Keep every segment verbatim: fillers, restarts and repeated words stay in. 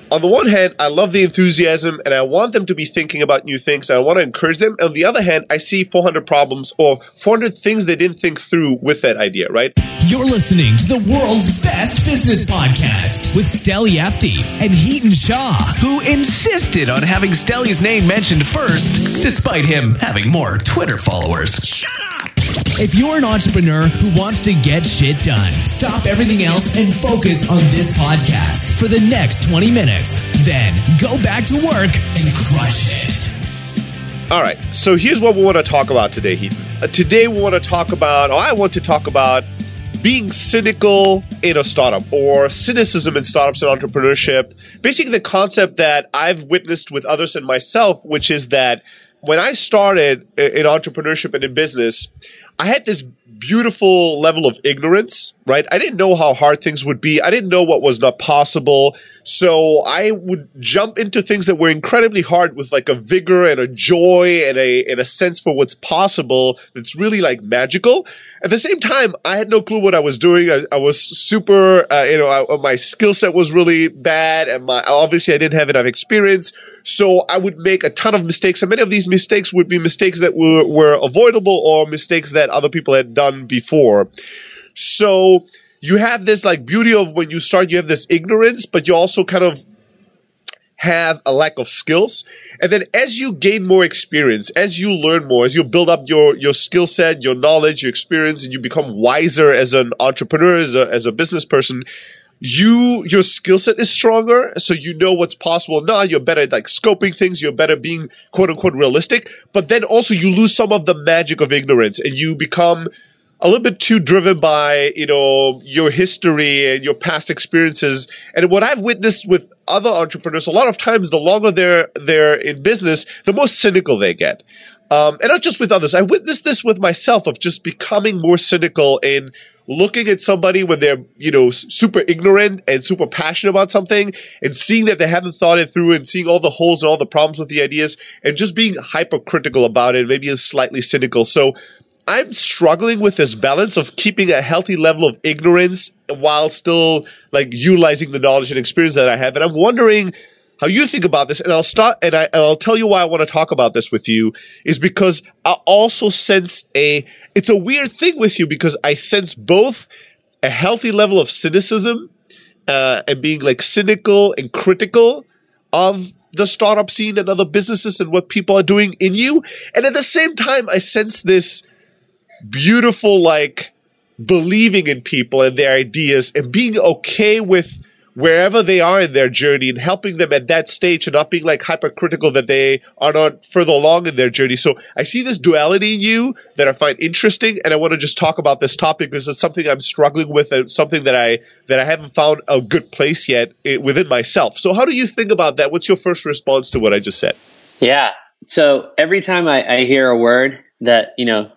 on the one hand, I love the enthusiasm and I want them to be thinking about new things. I want to encourage them. On the other hand, I see four hundred problems or four hundred things they didn't think through with that idea, right? You're listening to the world's best business podcast with Steli Efti and Hiten Shah, who insisted on having Steli's name mentioned first, despite him having more Twitter followers. Shut up! If you're an entrepreneur who wants to get shit done, stop everything else and focus on this podcast for the next twenty minutes. Then go back to work and crush it. All right, so here's what we want to talk about today, Hiten. Uh, today we want to talk about, or I want to talk about, being cynical in a startup or cynicism in startups and entrepreneurship. Basically the concept that I've witnessed with others and myself, which is that when I started in entrepreneurship and in business, I had this beautiful level of ignorance, right? I didn't know how hard things would be. I didn't know what was not possible. So I would jump into things that were incredibly hard with like a vigor and a joy and a, and a sense for what's possible that's really like magical. At the same time, I had no clue what I was doing. I, I was super, uh, you know, I, my skill set was really bad and my, obviously I didn't have enough experience. So I would make a ton of mistakes. And many of these mistakes would be mistakes that were, were avoidable or mistakes that other people had done before. So you have this like beauty of when you start, you have this ignorance, but you also kind of have a lack of skills. And then as you gain more experience, as you learn more, as you build up your, your skill set, your knowledge, your experience, and you become wiser as an entrepreneur, as a, as a business person, you, your skill set is stronger. So you know what's possible now. You're better at like scoping things. You're better being quote unquote realistic, but then also you lose some of the magic of ignorance and you become a little bit too driven by, you know, your history and your past experiences. And what I've witnessed with other entrepreneurs, a lot of times, the longer they're, they're in business, the more cynical they get. Um, and not just with others. I witnessed this with myself of just becoming more cynical in looking at somebody when they're, you know, super ignorant and super passionate about something and seeing that they haven't thought it through and seeing all the holes and all the problems with the ideas and just being hypercritical about it, maybe slightly cynical. So I'm struggling with this balance of keeping a healthy level of ignorance while still like utilizing the knowledge and experience that I have. And I'm wondering how you think about this. And I'll start, and, I, and I'll tell you why I want to talk about this with you is because I also sense a, it's a weird thing with you because I sense both a healthy level of cynicism, uh, and being like cynical and critical of the startup scene and other businesses and what people are doing in you. And at the same time, I sense this beautiful, like, believing in people and their ideas and being okay with wherever they are in their journey and helping them at that stage and not being like hypercritical that they are not further along in their journey. So I see this duality in you that I find interesting, and I want to just talk about this topic because it's something I'm struggling with and something that I that I haven't found a good place yet within myself. So how do you think about that? What's your first response to what I just said? Yeah. So every time I, I hear a word that, you know,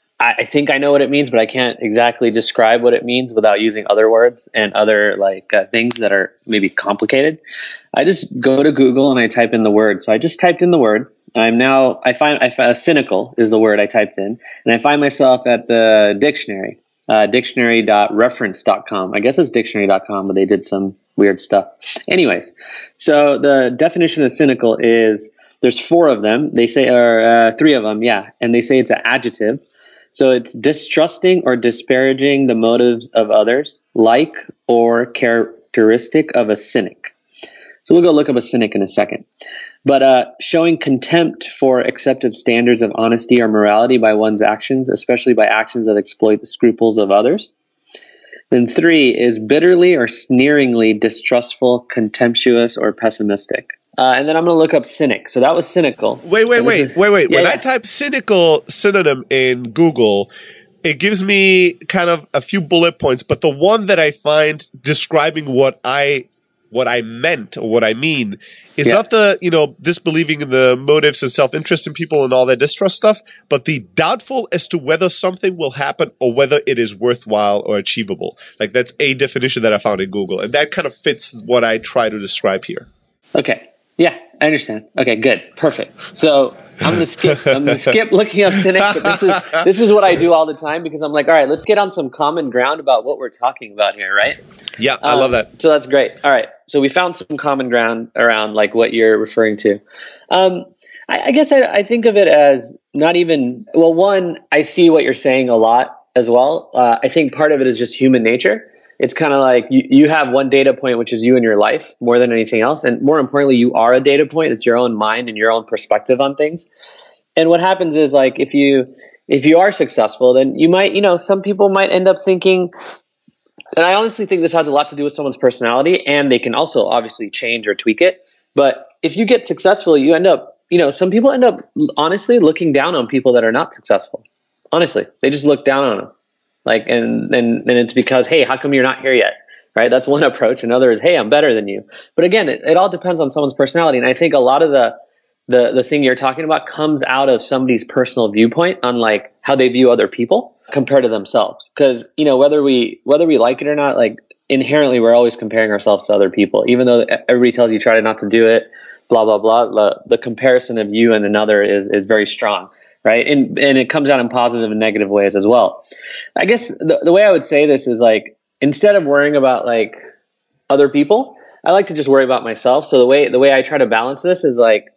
I think I know what it means, but I can't exactly describe what it means without using other words and other like uh, things that are maybe complicated. I just go to Google and I type in the word. So I just typed in the word. I'm now, I find, I find cynical is the word I typed in. And I find myself at the dictionary, uh, dictionary dot reference dot com. I guess it's dictionary dot com, but they did some weird stuff. Anyways, so the definition of cynical is there's four of them. They say, or uh, three of them. Yeah. And they say it's an adjective. So it's distrusting or disparaging the motives of others, like or characteristic of a cynic. So we'll go look up a cynic in a second. But uh, showing contempt for accepted standards of honesty or morality by one's actions, especially by actions that exploit the scruples of others. Then three is bitterly or sneeringly distrustful, contemptuous, or pessimistic. Uh, and then I'm going to look up cynic. So that was cynical. Wait, wait, wait, is, wait, wait. Yeah, when yeah. I type cynical synonym in Google, it gives me kind of a few bullet points. But the one that I find describing what I what I meant or what I mean is yeah. not the, you know, disbelieving in the motives and self-interest in people and all that distrust stuff, but the doubtful as to whether something will happen or whether it is worthwhile or achievable. Like that's a definition that I found in Google. And that kind of fits what I try to describe here. Okay. Yeah, I understand. Okay, good. Perfect. So I'm gonna skip. I'm gonna skip looking up cynic. But this is this is what I do all the time because I'm like, all right, let's get on some common ground about what we're talking about here, right? Yeah, I um, love that. So that's great. All right, so we found some common ground around like what you're referring to. Um, I, I guess I, I think of it as not even well. One, I see what you're saying a lot as well. Uh, I think part of it is just human nature. It's kind of like you, you have one data point, which is you and your life more than anything else. And more importantly, you are a data point. It's your own mind and your own perspective on things. And what happens is like, if you, if you are successful, then you might, you know, some people might end up thinking, and I honestly think this has a lot to do with someone's personality, and they can also obviously change or tweak it. But if you get successful, you end up, you know, some people end up honestly looking down on people that are not successful. Honestly, they just look down on them. Like, and, and, and it's because, hey, how come you're not here yet? Right? That's one approach. Another is, hey, I'm better than you. But again, it, it all depends on someone's personality. And I think a lot of the, the, the thing you're talking about comes out of somebody's personal viewpoint on like how they view other people compared to themselves. Because, you know, whether we, whether we like it or not, like inherently, we're always comparing ourselves to other people, even though everybody tells you try not to do it, blah, blah, blah. The, the comparison of you and another is, is very strong. Right. And and it comes out in positive and negative ways as well. I guess the, the way I would say this is like, instead of worrying about like other people, I like to just worry about myself. So the way the way I try to balance this is like,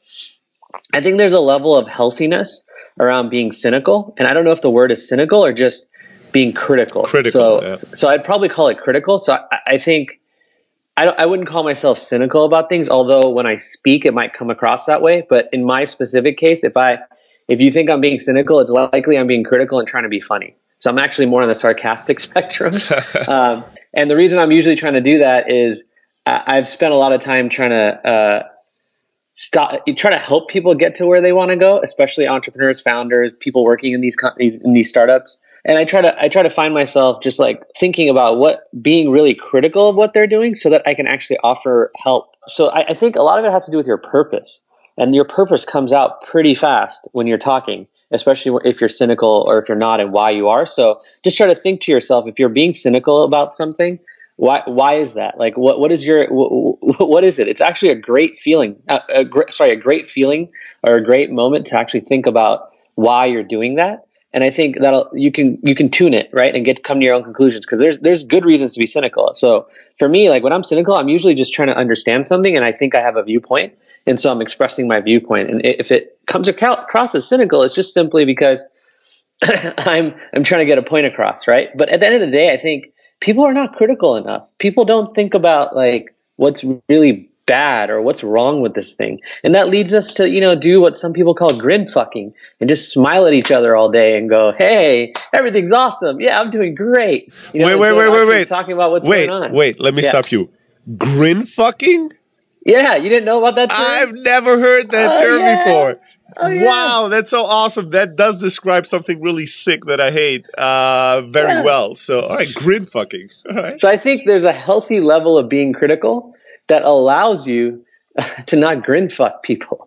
I think there's a level of healthiness around being cynical. And I don't know if the word is cynical or just being critical. Critical. So, yeah. so I'd probably call it critical. So I, I think I, don't, I wouldn't call myself cynical about things, although when I speak, it might come across that way. But in my specific case, if I If you think I'm being cynical, it's likely I'm being critical and trying to be funny. So I'm actually more on the sarcastic spectrum. um, and the reason I'm usually trying to do that is I- I've spent a lot of time trying to uh, stop, try to help people get to where they want to go, especially entrepreneurs, founders, people working in these companies, in these startups. And I try to I try to find myself just like thinking about what being really critical of what they're doing so that I can actually offer help. So I, I think a lot of it has to do with your purpose. And your purpose comes out pretty fast when you're talking, especially if you're cynical or if you're not and why you are. So just try to think to yourself, if you're being cynical about something, why why is that? Like, what what is your what, what is it? It's actually a great feeling. Uh, a gr- sorry, a great feeling or a great moment to actually think about why you're doing that. And I think that'll you can you can tune it, right, and get come to your own conclusions, because there's there's good reasons to be cynical. So for me, like when I'm cynical, I'm usually just trying to understand something, and I think I have a viewpoint. And so I'm expressing my viewpoint. And if it comes across as cynical, it's just simply because I'm I'm trying to get a point across, right? But at the end of the day, I think people are not critical enough. People don't think about like what's really bad or what's wrong with this thing. And that leads us to, you know, do what some people call grin fucking and just smile at each other all day and go, hey, everything's awesome. Yeah, I'm doing great. You know, wait, wait, wait, wait, wait. Talking about what's wait, going on. Wait, let me yeah. stop you. Grin fucking? Yeah, you didn't know about that term? I've never heard that oh, term yeah. before. Oh, yeah. Wow, that's so awesome. That does describe something really sick that I hate uh, very yeah. well. So, all right, grin fucking. All right. So I think there's a healthy level of being critical that allows you to not grin fuck people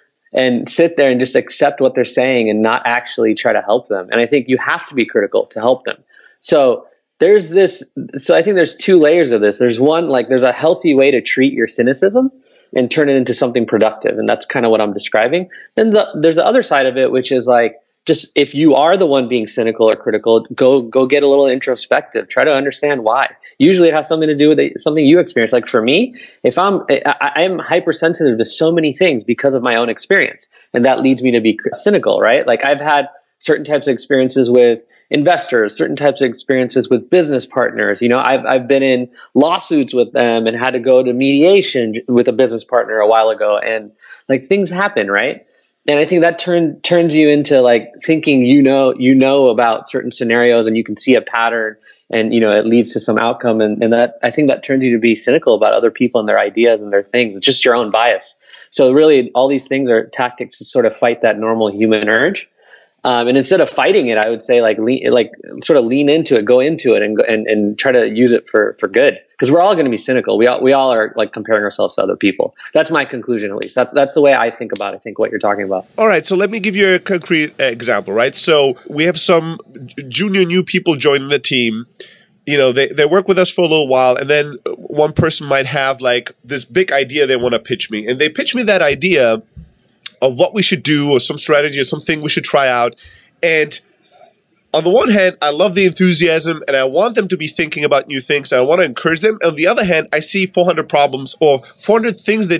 and sit there and just accept what they're saying and not actually try to help them. And I think you have to be critical to help them. So there's this, so I think there's two layers of this. There's one, like there's a healthy way to treat your cynicism and turn it into something productive. And that's kind of what I'm describing. Then the, there's the other side of it, which is like, just if you are the one being cynical or critical, go go get a little introspective. Try to understand why. Usually it has something to do with it, something you experience. Like for me, if I'm I, I'm hypersensitive to so many things because of my own experience. And that leads me to be cynical, right? Like I've had certain types of experiences with investors, certain types of experiences with business partners. You know, I've I've been in lawsuits with them and had to go to mediation with a business partner a while ago. And like things happen, right? And I think that turn, turns you into like thinking, you know, you know about certain scenarios and you can see a pattern and, you know, it leads to some outcome. And, and that, I think that turns you to be cynical about other people and their ideas and their things. It's just your own bias. So really all these things are tactics to sort of fight that normal human urge. Um, and instead of fighting it, I would say like lean, like sort of lean into it, go into it, and and, and try to use it for for good. Because we're all going to be cynical. We all we all are like comparing ourselves to other people. That's my conclusion, at least. That's that's the way I think about it. I think what you're talking about. All right, so let me give you a concrete example. Right, so we have some junior new people joining the team. You know, they, they work with us for a little while, and then one person might have like this big idea they want to pitch me, and they pitch me that idea of what we should do or some strategy or something we should try out. And on the one hand, I love the enthusiasm and I want them to be thinking about new things. And I want to encourage them. On the other hand, I see four hundred problems or four hundred things they